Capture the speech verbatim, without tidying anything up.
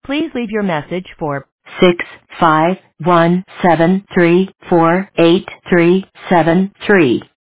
Please leave your message for six five one seven three four eight three seven three.